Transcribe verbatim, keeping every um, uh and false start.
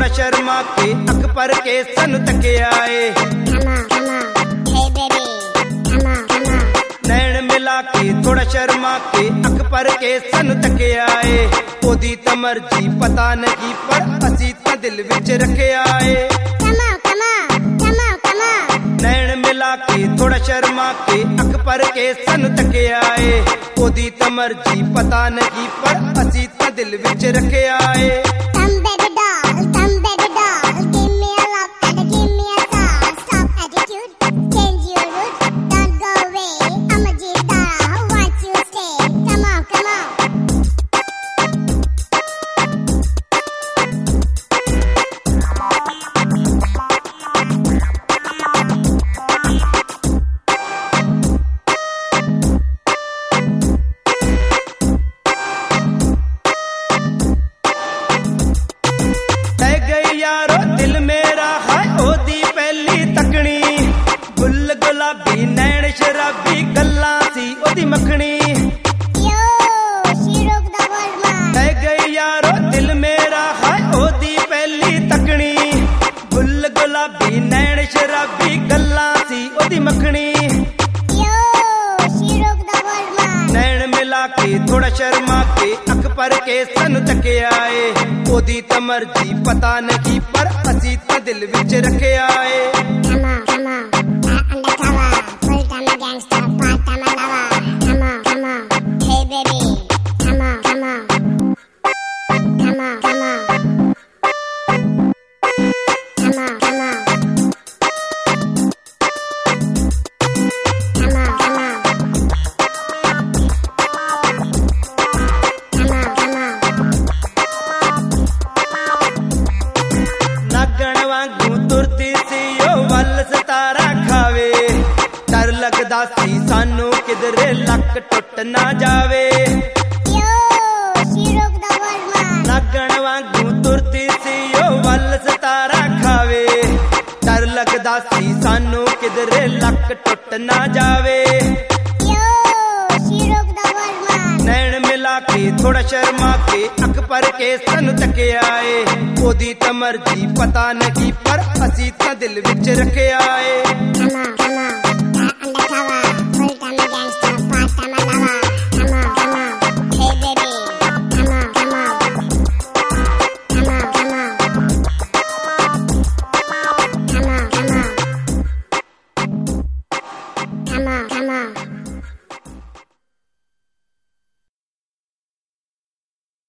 थोड़ा शर्मा के अख पर के सन तके आए। नैन मिला के थोड़ा शर्मा के अख पर के सन तके आए। ओदी त मर्जी पता नहीं पर असी त दिल विच रखे आए। नैन मिला के थोड़ा शर्मा के अख पर के सन तके आए। ओदी त मर्जी पता नहीं पर असी त दिल विच रखे आए। यारो दिल मेरा है ओदी पहली तकनी। गुल गुलाबी नैन शराबी गल्ला सी ओदी मखनी। कह गई यारो दिल मेरा है ओदी पहली तकनी। गुल गुलाबी नैन शराबी गल्ला सी ओदी मखनी। नैन मिला के थोड़ा शर्मा के अख पर के सन तके आए। ओदी त मर्जी पता नहीं पर असी त दिल विच रखे आए। नागण वांगू तुरती सी ओ वल सतारा खावे। डर लगदा सी सानू किधरे लक टुट ना जावे। नागण वांगू तुरती सी ओ वल सतारा खावे। डर लगदा सी सानू किधरे लक टुट ना जावे। नैन मिला के थोड़ा शर्मा के अख पर के सन तके आए। ओदी त मर्जी पता नहीं पर असी त दिल विच रखे आए। Come on, come on.